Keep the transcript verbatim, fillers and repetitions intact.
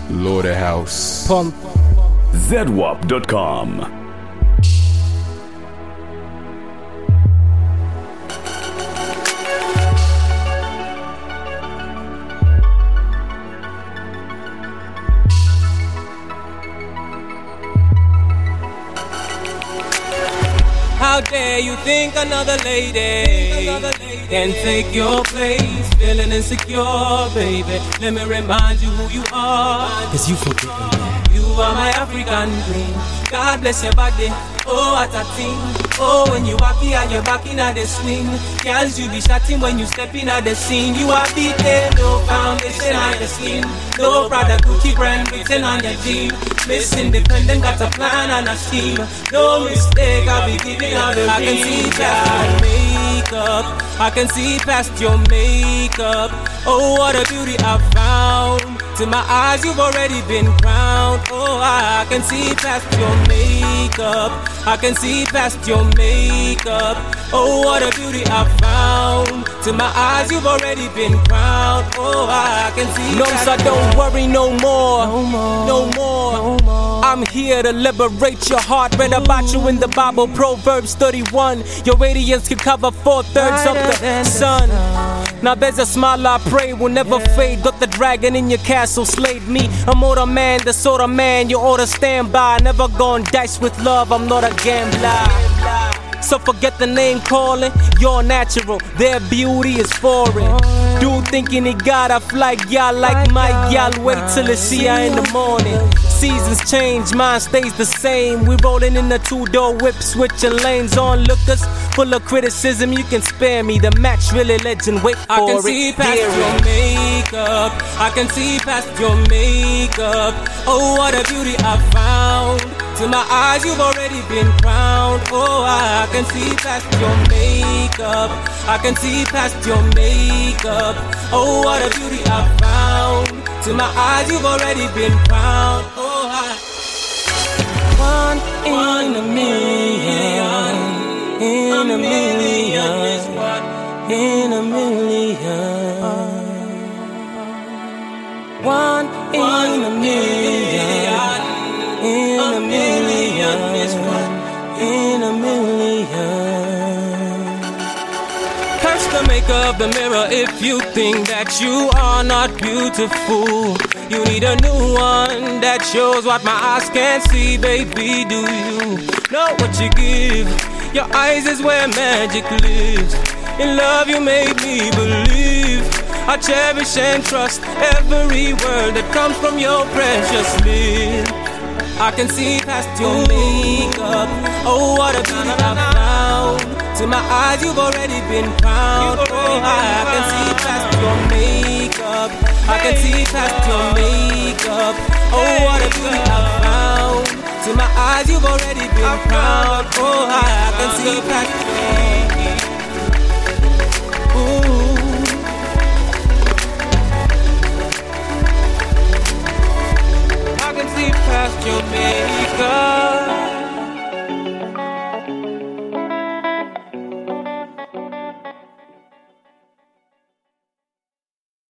Loader House. Pump. Z W A P dot com. How dare you think another lady can take your place? Feeling insecure, baby. Let me remind you who you are. Cause you forget me. You are my African queen. God bless your body. Oh, what a thing. Oh, when you happy and you're back in at the swing. Girls, you be shouting when you step in at the scene. You are beaten, no foundation on your skin. No Prada, Gucci brand written on your jean. Miss Independent got a plan and a scheme. No mistake, I'll be giving out the I can see past your makeup. I can see past your makeup. Oh, what a beauty I found. To my eyes, you've already been crowned. Oh, I can see past your makeup. I can see past your makeup. Oh, what a beauty I found. To my eyes, you've already been crowned. Oh, I can see. No, so don't worry no more. No more. No more. No more. I'm here to liberate your heart. Read about you in the Bible, Proverbs thirty-one. Your radiance can cover four thirds of the sun. Now there's a smile I pray will never Yeah. fade. Got the dragon in your castle, slayed me. I'm more the man, the sort of man you ought to stand by. Never gonna dice with love, I'm not a gambler. So forget the name calling, you're natural, their beauty is foreign. Dude thinking he got a flight, y'all like my y'all. Wait till they see her in the morning. Seasons change, mine stays the same. We rolling in the two-door whip, switching lanes. Onlookers full of criticism, you can spare me. The match really legend, wait for it. I can see past Hear your it. makeup. I can see past your makeup. Oh, what a beauty I found. To my eyes, you've already been crowned. Oh, I can see past your makeup. I can see past your makeup. Oh, what a beauty I found. To my eyes, you've already been crowned. Oh, I. One One in a million, in a million, is what. in a million. One in a million, in a million, in a million. Curse the maker of the mirror if you think that you are not beautiful. You need a new one that shows what my eyes can't see, baby. Do you know what you give? Your eyes is where magic lives. In love you made me believe. I cherish and trust every word that comes from your precious lips. I can see past your makeup. Oh, what a beauty I found. To my eyes, you've already been crowned. Oh, I can see past your makeup. I can see past your makeup. Oh, what a beauty I found. To my eyes, you've already been crowned. Oh, I can see past your Ooh. I can see past your makeup.